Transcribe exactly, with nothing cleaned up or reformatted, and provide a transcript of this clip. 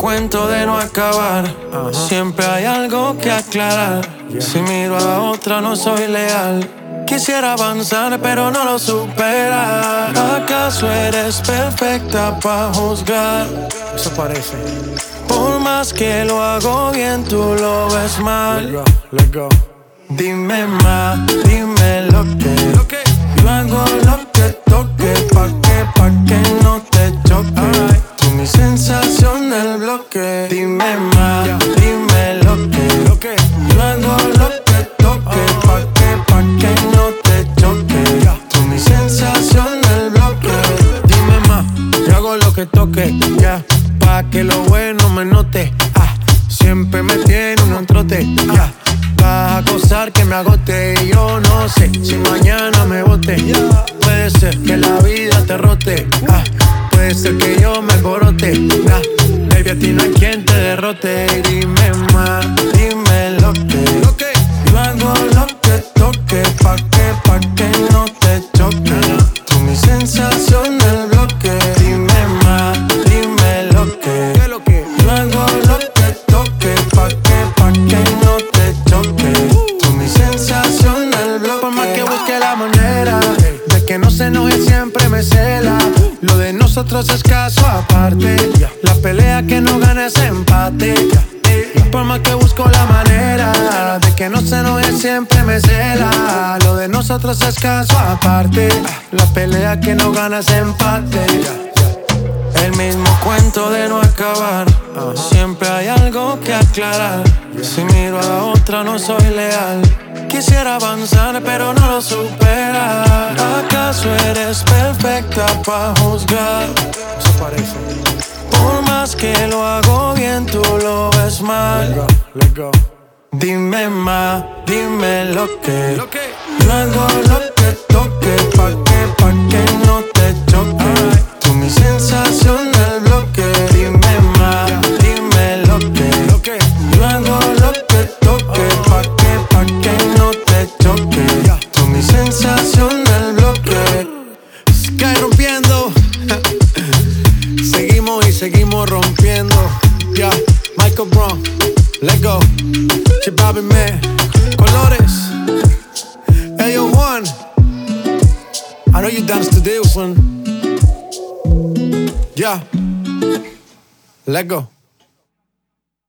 cuento de no acabar. uh-huh. Siempre hay algo que aclarar. yeah. Si miro a otra no soy leal. Quisiera avanzar pero no lo supera. ¿Acaso eres perfecta para juzgar? Eso parece. Por más que lo hago bien, tú lo ves mal. Let go, let go. Dime más, dime lo que yo hago lo que toque, pa' que, pa' que no te choque. Tú mi sensación del bloque. Dime más, dime lo que yo hago lo que toque, pa' que, pa' que no te choque. Tú mi sensación del bloque. Dime más, yo hago lo que toque, ya, yeah, pa' que lo bueno me note. Ah, siempre me tiene un trote, ya. Yeah. Vas a acosar que me agote y yo no sé si mañana me bote. Puede ser que la vida te rote, ah, puede ser que yo me alborote, ah, baby, a ti no hay quien te derrote. Dime más, dime lo que yo hago lo que toque, pa' que, pa' que no te choque. Tú mi sensación del bloque. Dime más, dime lo que yo hago lo que toque, pa' que, pa' que no te choque. Tú mi sensación del bloque. Por más que busque la manera de que no se enoje, siempre me cela. Lo de nosotros es caso aparte. La pelea que no gana es empate. Por más que busco la manera de que no se enoje, siempre me cela. Lo de nosotros es caso aparte. La pelea que no gana es empate. El mismo cuento de no acabar. uh-huh. Siempre hay algo que aclarar. yeah. Si miro a otra no soy leal. Quisiera avanzar pero no lo supera. ¿Acaso eres perfecta para juzgar? Eso parece. Por más que lo hago bien, tú lo ves mal. Let go, let go. Dime más, dime lo que yo hago lo que toque, pa' que, pa' que no te choque. Tú mi sensación del bloque. Dime más, dime lo que yo hago lo que toque, pa' que, pa' que no te choque. Tú mi sensación del bloque. Sky rompiendo. Seguimos y seguimos rompiendo. Ya, yeah. Michael Brown, let go. Chibabi Man, Colores. Hey yo, Juan, I know you dance to this one. Yeah, let go.